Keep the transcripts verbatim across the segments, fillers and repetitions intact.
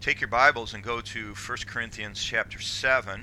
take your Bibles and go to First Corinthians chapter seven.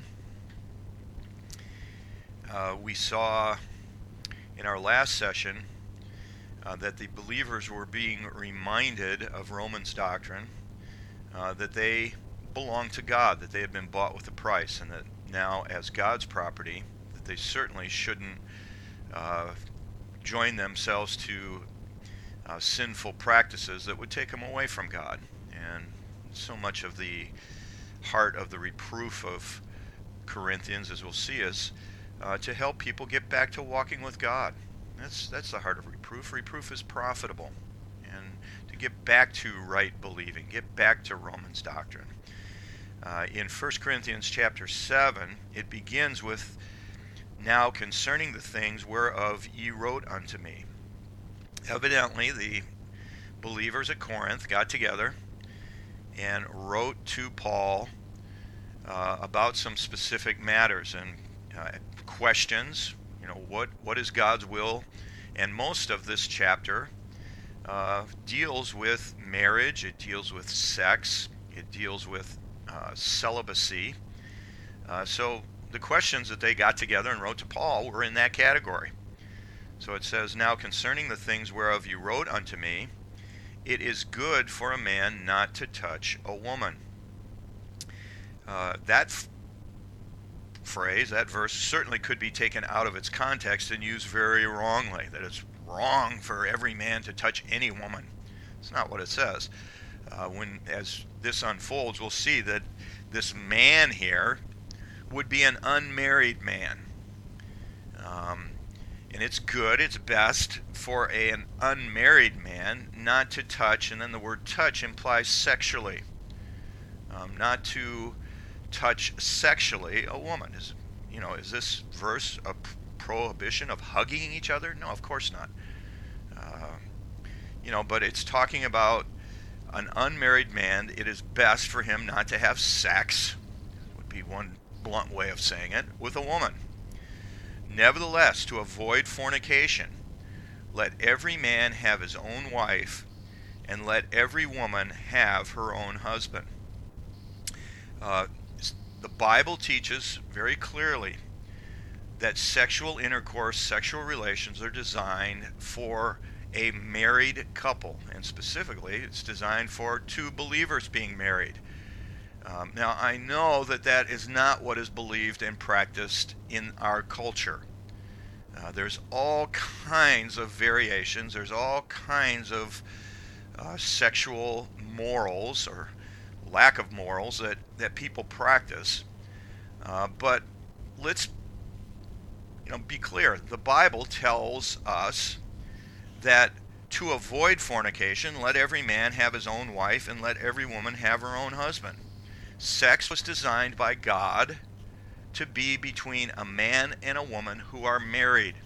Uh, we saw in our last session uh, that the believers were being reminded of Romans doctrine, uh, that they belong to God, that they had been bought with a price, and that now as God's property, that they certainly shouldn't uh, join themselves to uh, sinful practices that would take them away from God. And so much of the heart of the reproof of Corinthians, as we'll see, is uh, to help people get back to walking with God. That's that's the heart of reproof. Reproof is profitable, and to get back to right believing, get back to Romans doctrine. Uh, in First Corinthians chapter seven, it begins with, "Now concerning the things whereof ye wrote unto me." Evidently, the believers at Corinth got together and wrote to Paul uh, about some specific matters and uh, questions. You know, what what is God's will? And most of this chapter uh, deals with marriage. It deals with sex. It deals with uh, celibacy. Uh, so the questions that they got together and wrote to Paul were in that category. So it says, "Now concerning the things whereof you wrote unto me, it is good for a man not to touch a woman." Uh, that f- phrase, that verse, certainly could be taken out of its context and used very wrongly, that it's wrong for every man to touch any woman. It's not what it says. Uh, when, as this unfolds, we'll see that this man here would be an unmarried man. Um, And it's good, it's best for a, an unmarried man not to touch, and then the word touch implies sexually. Um, not to touch sexually a woman. Is, you know, is this verse a p- prohibition of hugging each other? No, of course not. Uh, you know, but it's talking about an unmarried man. It is best for him not to have sex, would be one blunt way of saying it, with a woman. "Nevertheless, to avoid fornication, let every man have his own wife, and let every woman have her own husband." Uh, the Bible teaches very clearly that sexual intercourse, sexual relations are designed for a married couple, and specifically it's designed for two believers being married. Um, now, I know that that is not what is believed and practiced in our culture. Uh, there's all kinds of variations. There's all kinds of uh, sexual morals or lack of morals that, that people practice. Uh, but let's you know, be clear. The Bible tells us that to avoid fornication, let every man have his own wife and let every woman have her own husband. Sex was designed by God to be between a man and a woman who are married.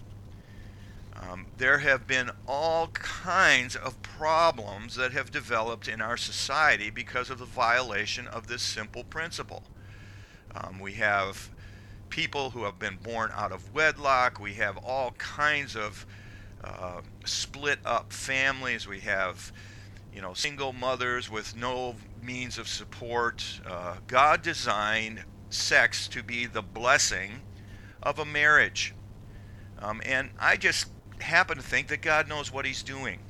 Um, there have been all kinds of problems that have developed in our society because of the violation of this simple principle. Um, we have people who have been born out of wedlock. We have all kinds of uh, split up families. We have you know, single mothers with no means of support. Uh, God designed sex to be the blessing of a marriage. Um, and I just happen to think that God knows what he's doing.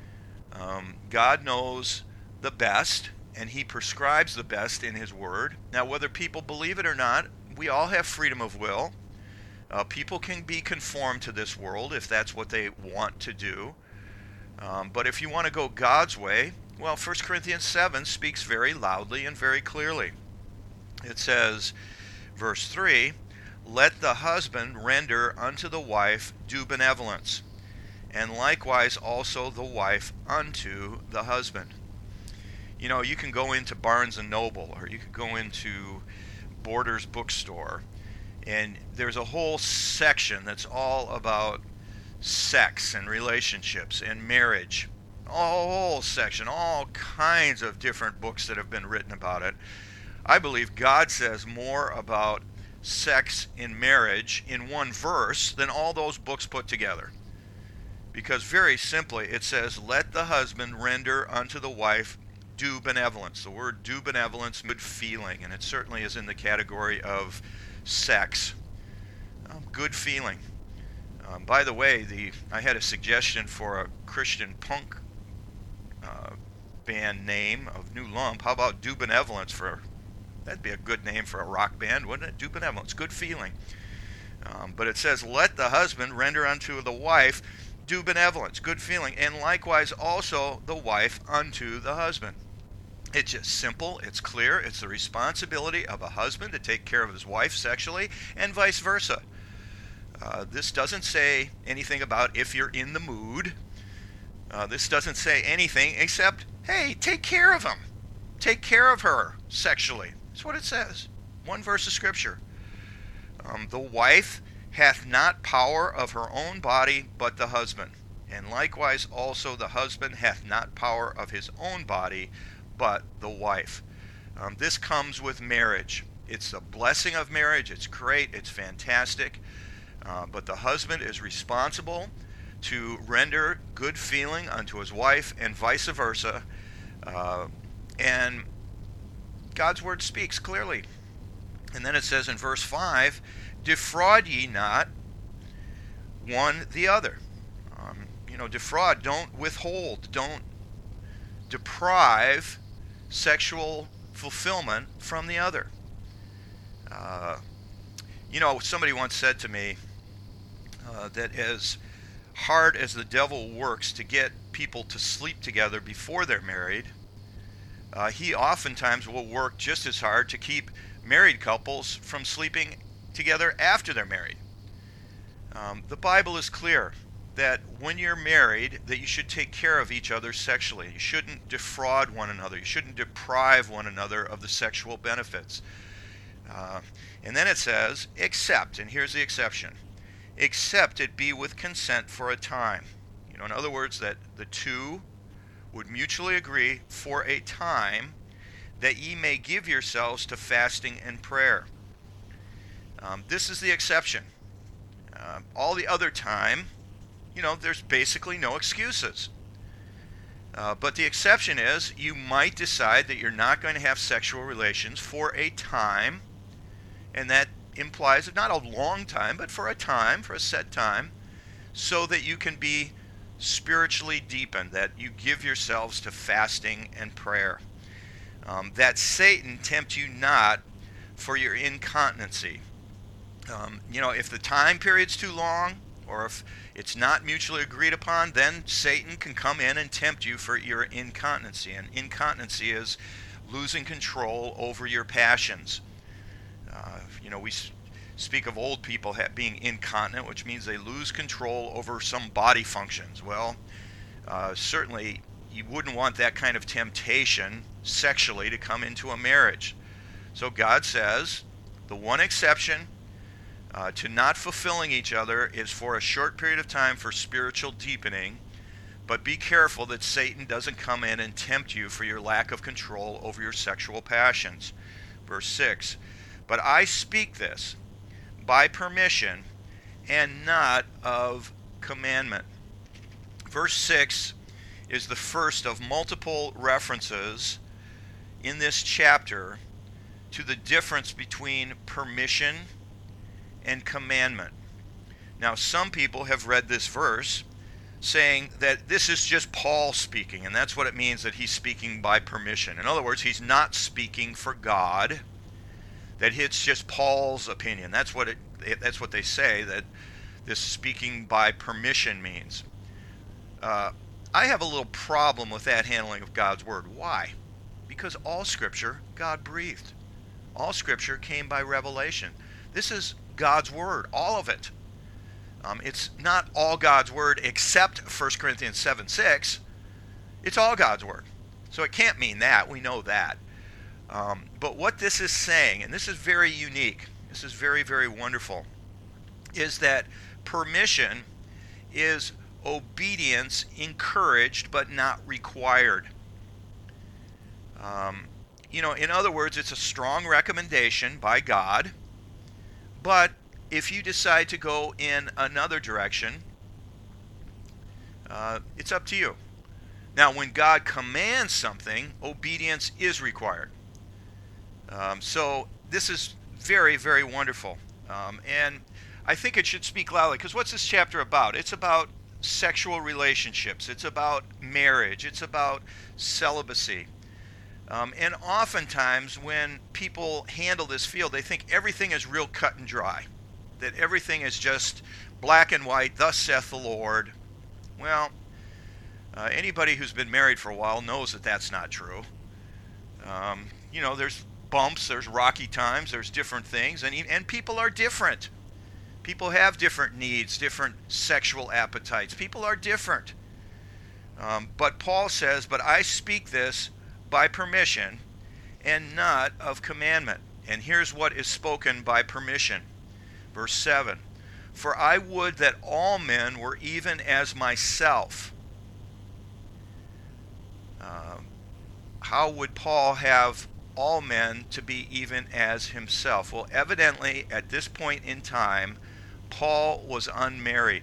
Um, God knows the best, and he prescribes the best in his word. Now, whether people believe it or not, we all have freedom of will. Uh, people can be conformed to this world if that's what they want to do. Um, but if you want to go God's way, well, First Corinthians seven speaks very loudly and very clearly. It says, verse three, "Let the husband render unto the wife due benevolence, and likewise also the wife unto the husband." You know, you can go into Barnes and Noble, or you could go into Borders bookstore, and there's a whole section that's all about sex and relationships and marriage. A whole section, all kinds of different books that have been written about it. I believe God says more about sex in marriage in one verse than all those books put together. Because very simply it says, "Let the husband render unto the wife do benevolence. The word do benevolence, good feeling, and it certainly is in the category of sex. Um, good feeling. Um, by the way, the I had a suggestion for a Christian punk uh, band name of New Lump. How about Do Benevolence? For that'd be a good name for a rock band, wouldn't it? Do Benevolence, good feeling. Um, but it says, let the husband render unto the wife due benevolence, good feeling, and likewise also the wife unto the husband. It's just simple, it's clear, it's the responsibility of a husband to take care of his wife sexually, and vice versa. Uh, this doesn't say anything about if you're in the mood. Uh, this doesn't say anything except, hey, take care of him. Take care of her sexually. That's what it says. One verse of Scripture. Um, the wife hath not power of her own body, but the husband. And likewise also the husband hath not power of his own body, but the wife. Um, this comes with marriage. It's a blessing of marriage. It's great. It's fantastic. Uh, but the husband is responsible to render good feeling unto his wife and vice versa. Uh, and God's word speaks clearly. And then it says in verse five, defraud ye not one the other. Um, you know, defraud, don't withhold, don't deprive sexual fulfillment from the other. Uh, you know, somebody once said to me uh, that as hard as the devil works to get people to sleep together before they're married, uh, he oftentimes will work just as hard to keep married couples from sleeping together after they're married. Um, the Bible is clear that when you're married, that you should take care of each other sexually. You shouldn't defraud one another. You shouldn't deprive one another of the sexual benefits. Uh, and then it says, except, and here's the exception, except it be with consent for a time. You know, in other words, that the two would mutually agree for a time that ye may give yourselves to fasting and prayer. Um, this is the exception. Uh, all the other time, you know, there's basically no excuses. Uh, but the exception is you might decide that you're not going to have sexual relations for a time, and that implies not a long time, but for a time, for a set time, so that you can be spiritually deepened, that you give yourselves to fasting and prayer. Um, that Satan tempt you not for your incontinency. Um, you know, if the time period's too long, or if it's not mutually agreed upon, then Satan can come in and tempt you for your incontinency. And incontinency is losing control over your passions. Uh, you know, we speak of old people being incontinent, which means they lose control over some body functions. Well, uh, certainly you wouldn't want that kind of temptation sexually to come into a marriage. So God says the one exception uh, to not fulfilling each other is for a short period of time for spiritual deepening, but be careful that Satan doesn't come in and tempt you for your lack of control over your sexual passions. Verse six, but I speak this by permission and not of commandment. Verse six is the first of multiple references in this chapter to the difference between permission and commandment. Now, some people have read this verse saying that this is just Paul speaking, and that's what it means that he's speaking by permission. In other words, he's not speaking for God, that it's just Paul's opinion. That's what it that's what they say, that this speaking by permission means. Uh, I have a little problem with that handling of God's word. Why? Because all Scripture God breathed. All Scripture came by revelation. This is God's word, all of it. Um, it's not all God's word except First Corinthians seven six. It's all God's word. So it can't mean that. We know that. Um, but what this is saying, and this is very unique, this is very, very wonderful, is that permission is obedience encouraged but not required. Um, you know, in other words, it's a strong recommendation by God, but if you decide to go in another direction, uh, it's up to you. Now, when God commands something, obedience is required. Um, so this is very, very wonderful. Um, and I think it should speak loudly, because what's this chapter about? It's about sexual relationships. It's about marriage. It's about celibacy. Um, and oftentimes when people handle this field, they think everything is real cut and dry, that everything is just black and white, thus saith the Lord. Well, uh, anybody who's been married for a while knows that that's not true. Um, you know, there's bumps, there's rocky times, there's different things, and, and people are different. People have different needs, different sexual appetites. People are different. Um, but Paul says, but I speak this by permission and not of commandment. And here's what is spoken by permission. Verse seven, for I would that all men were even as myself. Uh, how would Paul have all men to be even as himself? Well, evidently, at this point in time, Paul was unmarried.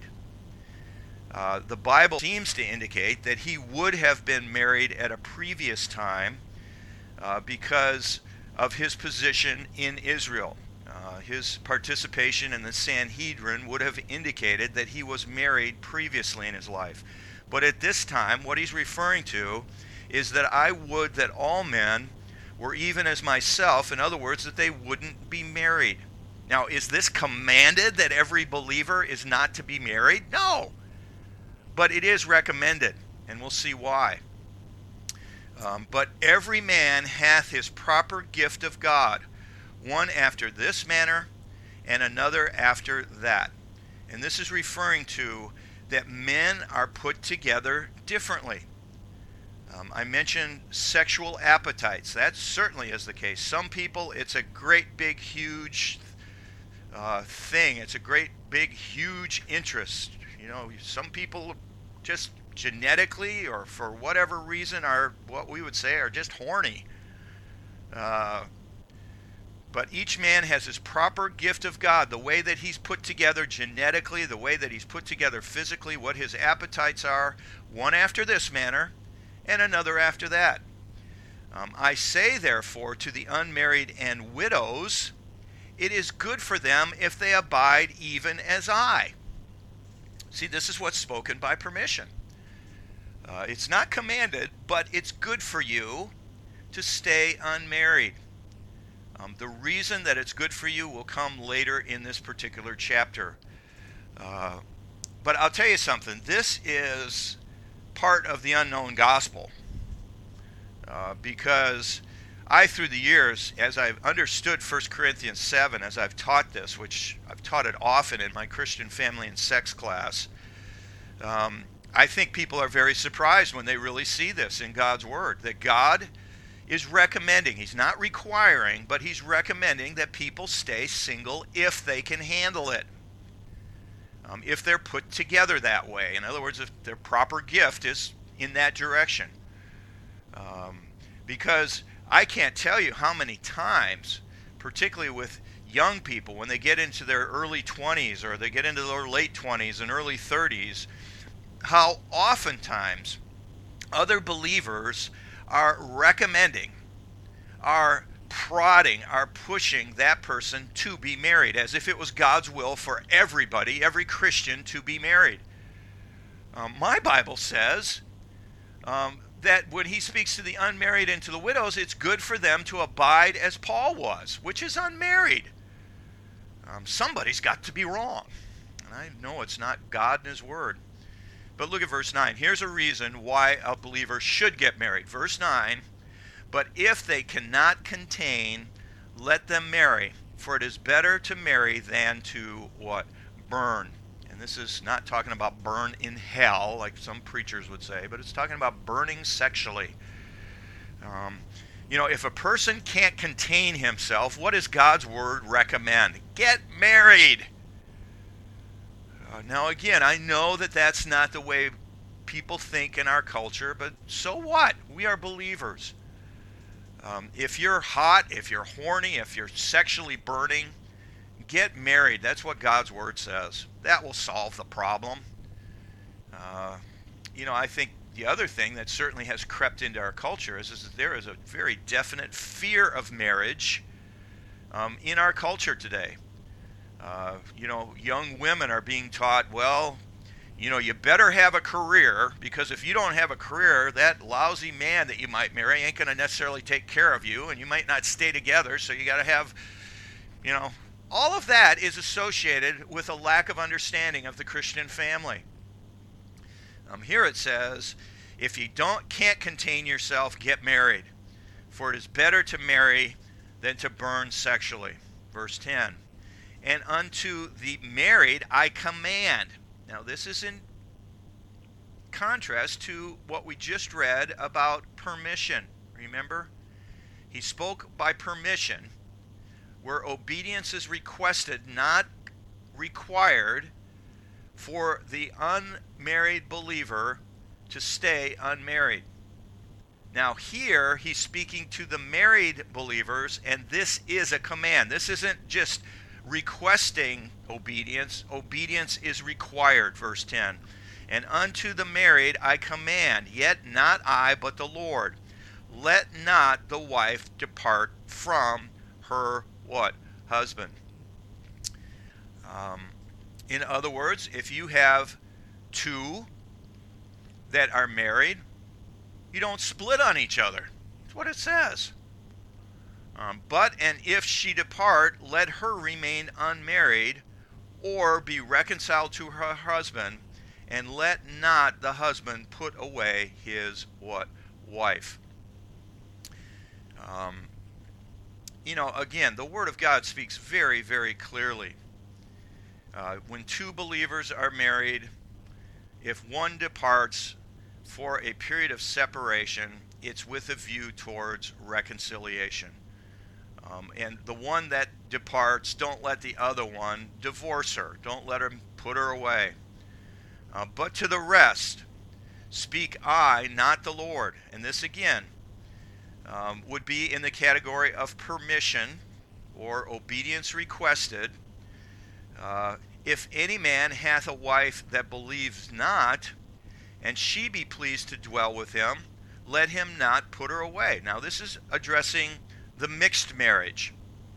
Uh, the Bible seems to indicate that he would have been married at a previous time uh, because of his position in Israel. Uh, his participation in the Sanhedrin would have indicated that he was married previously in his life. But at this time, what he's referring to is that I would that all men were even as myself. In other words, that they wouldn't be married. Now, is this commanded that every believer is not to be married? No. But it is recommended, and we'll see why. Um, but every man hath his proper gift of God, one after this manner, and another after that. And this is referring to that men are put together differently. Um, I mentioned sexual appetites. That certainly is the case. Some people, it's a great big huge uh, thing. It's a great big huge interest. You know, some people just genetically or for whatever reason are what we would say are just horny. Uh, but each man has his proper gift of God, the way that he's put together genetically, the way that he's put together physically, what his appetites are, one after this manner and another after that. Um, I say, therefore, to the unmarried and widows, it is good for them if they abide even as I. See, this is what's spoken by permission. Uh, it's not commanded, but it's good for you to stay unmarried. Um, the reason that it's good for you will come later in this particular chapter. Uh, but I'll tell you something. This is part of the unknown gospel. Uh, because I, through the years, as I've understood First Corinthians seven, as I've taught this, which I've taught it often in my Christian family and sex class, um, I think people are very surprised when they really see this in God's Word, that God is recommending, he's not requiring, but he's recommending that people stay single if they can handle it. Um, if they're put together that way. In other words, if their proper gift is in that direction. Um, because I can't tell you how many times, particularly with young people, when they get into their early twenties or they get into their late twenties and early thirties, how oftentimes other believers are recommending, are prodding, are pushing that person to be married, as if it was God's will for everybody, every Christian, to be married. Um, my Bible says um, that when he speaks to the unmarried and to the widows, it's good for them to abide as Paul was, which is unmarried. Um, somebody's got to be wrong. And I know it's not God and his word. But look at verse nine. Here's a reason why a believer should get married. Verse nine, but if they cannot contain, let them marry, for it is better to marry than to what? Burn. And this is not talking about burn in hell, like some preachers would say, but it's talking about burning sexually. Um, you know, if a person can't contain himself, what does God's word recommend? Get married. Uh, now, again, I know that that's not the way people think in our culture, but so what? We are believers. Um, if you're hot, if you're horny, if you're sexually burning, get married. That's what God's word says. That will solve the problem. Uh, you know, I think the other thing that certainly has crept into our culture is, is that there is a very definite fear of marriage um, in our culture today. Uh, you know, young women are being taught, well, you know, you better have a career, because if you don't have a career, that lousy man that you might marry ain't going to necessarily take care of you, and you might not stay together, so you got to have, you know, all of that is associated with a lack of understanding of the Christian family. Um, here it says, if you don't can't contain yourself, get married, for it is better to marry than to burn sexually. Verse ten, and unto the married I command. Now this is in contrast to what we just read about permission. Remember? He spoke by permission, where obedience is requested, not required, for the unmarried believer to stay unmarried. Now here he's speaking to the married believers, and this is a command. This isn't just requesting obedience. Obedience is required. Verse ten, and unto the married I command, yet not I, but the Lord. Let not the wife depart from her what? Husband. Um, in other words, if you have two that are married, you don't split on each other. That's what it says. Um, but, and if she depart, let her remain unmarried, or be reconciled to her husband, and let not the husband put away his what? Wife. Um, you know, again, the Word of God speaks very, very clearly. Uh, when two believers are married, if one departs for a period of separation, it's with a view towards reconciliation. Um, and the one that departs, don't let the other one divorce her. Don't let him put her away. Uh, but to the rest, speak I, not the Lord. And this again um, would be in the category of permission or obedience requested. Uh, if any man hath a wife that believes not, and she be pleased to dwell with him, let him not put her away. Now this is addressing the mixed marriage.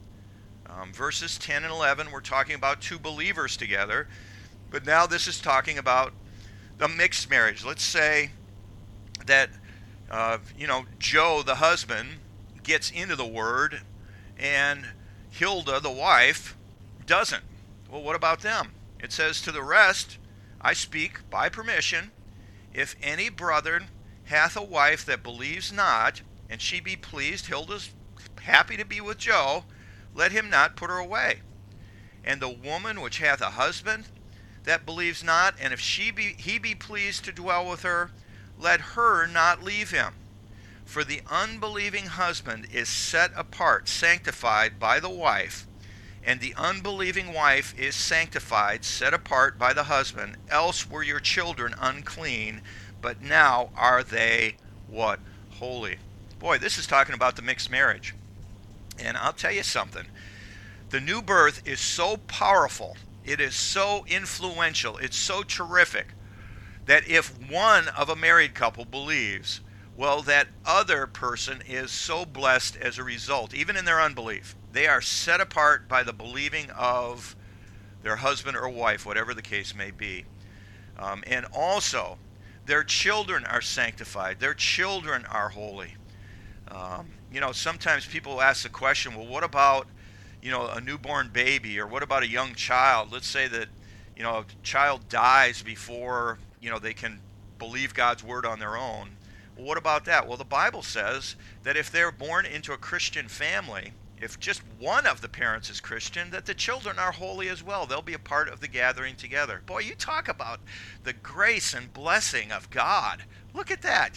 Um, verses ten and eleven, we're talking about two believers together, but now this is talking about the mixed marriage. Let's say that, uh, you know, Joe, the husband, gets into the Word, and Hilda, the wife, doesn't. Well, what about them? It says, to the rest, I speak by permission, if any brother hath a wife that believes not, and she be pleased, Hilda's happy to be with Joe, let him not put her away. And the woman which hath a husband that believes not, and if she be he be pleased to dwell with her, let her not leave him. For the unbelieving husband is set apart, sanctified by the wife, and the unbelieving wife is sanctified, set apart by the husband. Else were your children unclean, but now are they what? Holy. Boy, this is talking about the mixed marriage. And I'll tell you something. The new birth is so powerful, it is so influential, it's so terrific, that if one of a married couple believes, well, that other person is so blessed as a result, even in their unbelief. They are set apart by the believing of their husband or wife, whatever the case may be. Um, and also, their children are sanctified. Their children are holy. Um, you know, sometimes people ask the question, well, what about, you know, a newborn baby, or what about a young child? Let's say that, you know, a child dies before, you know, they can believe God's word on their own. Well, what about that? Well, the Bible says that if they're born into a Christian family, if just one of the parents is Christian, that the children are holy as well. They'll be a part of the gathering together. Boy, you talk about the grace and blessing of God. Look at that.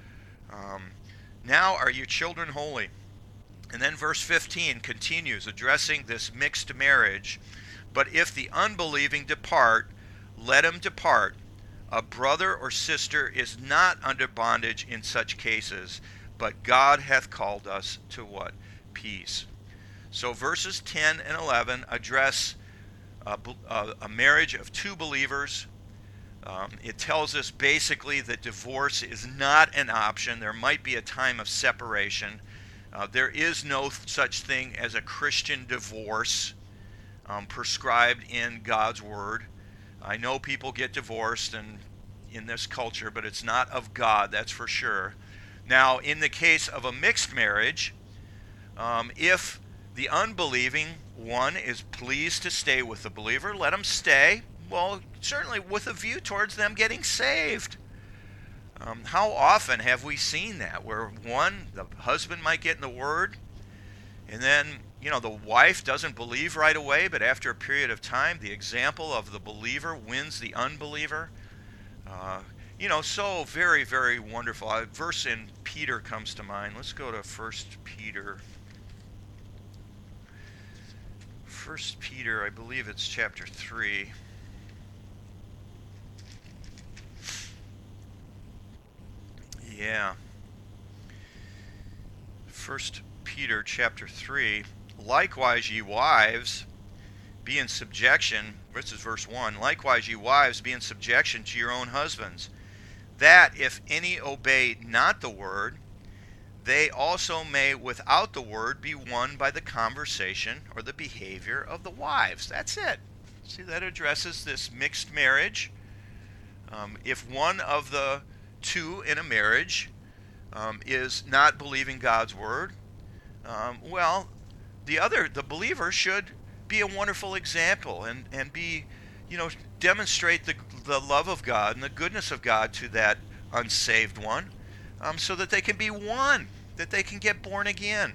Um, now are your children holy? And then verse fifteen continues addressing this mixed marriage. But if the unbelieving depart, let him depart. A brother or sister is not under bondage in such cases, but God hath called us to what? Peace. So verses ten and eleven address a, a, a marriage of two believers. Um, it tells us basically that divorce is not an option. There might be a time of separation. Uh, there is no such thing as a Christian divorce um, prescribed in God's Word. I know people get divorced and in this culture, but it's not of God, that's for sure. Now, in the case of a mixed marriage, um, if the unbelieving one is pleased to stay with the believer, let them stay. Well, certainly with a view towards them getting saved. Um, how often have we seen that, where one, the husband might get in the Word, and then, you know, the wife doesn't believe right away, but after a period of time, the example of the believer wins the unbeliever. Uh, you know, so very, very wonderful. A verse in Peter comes to mind. Let's go to First Peter. First Peter, I believe it's chapter three. Yeah. First Peter chapter three. Likewise, ye wives, be in subjection. This is verse one. Likewise, ye wives, be in subjection to your own husbands, that if any obey not the word, they also may without the word be won by the conversation or the behavior of the wives. That's it. See, that addresses this mixed marriage. Um, if one of the two in a marriage um, is not believing God's word, um, well, the other, the believer, should be a wonderful example and, and be, you know, demonstrate the, the love of God and the goodness of God to that unsaved one, um, so that they can be won, that they can get born again.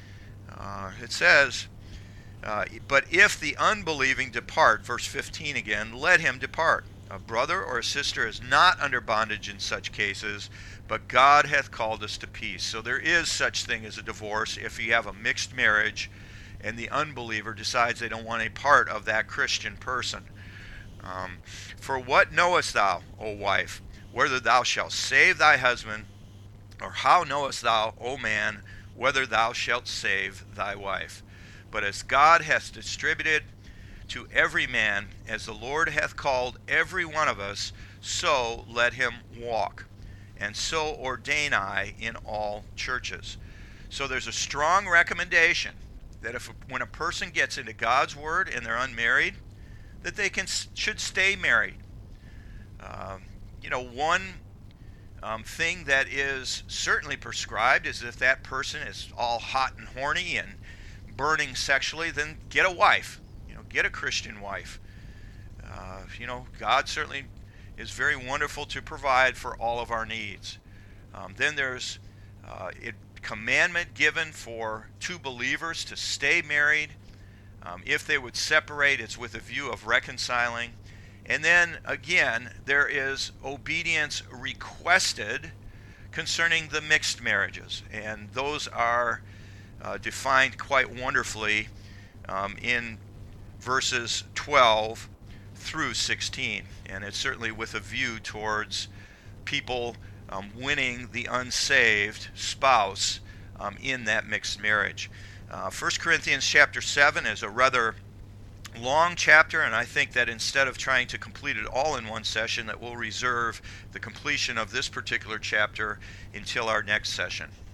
Uh, it says, uh, but if the unbelieving depart, verse fifteen again, let him depart. A brother or a sister is not under bondage in such cases, but God hath called us to peace. So there is such thing as a divorce if you have a mixed marriage and the unbeliever decides they don't want a part of that Christian person. Um, For what knowest thou, O wife, whether thou shalt save thy husband, or how knowest thou, O man, whether thou shalt save thy wife? But as God hath distributed to every man, as the Lord hath called every one of us, so let him walk. And so ordain I in all churches. So there's a strong recommendation that if when a person gets into God's word and they're unmarried, that they can should stay married. Um, you know, one um, thing that is certainly prescribed is if that person is all hot and horny and burning sexually, then get a wife. You know, get a Christian wife. Uh, you know, God certainly is very wonderful to provide for all of our needs. Um, then there's uh, it. commandment given for two believers to stay married. Um, if they would separate, it's with a view of reconciling. And then again, there is obedience requested concerning the mixed marriages, and those are uh, defined quite wonderfully um, in verses twelve through sixteen, and it's certainly with a view towards people Um, winning the unsaved spouse um, in that mixed marriage. Uh, First Corinthians chapter seven is a rather long chapter, and I think that instead of trying to complete it all in one session, that we'll reserve the completion of this particular chapter until our next session.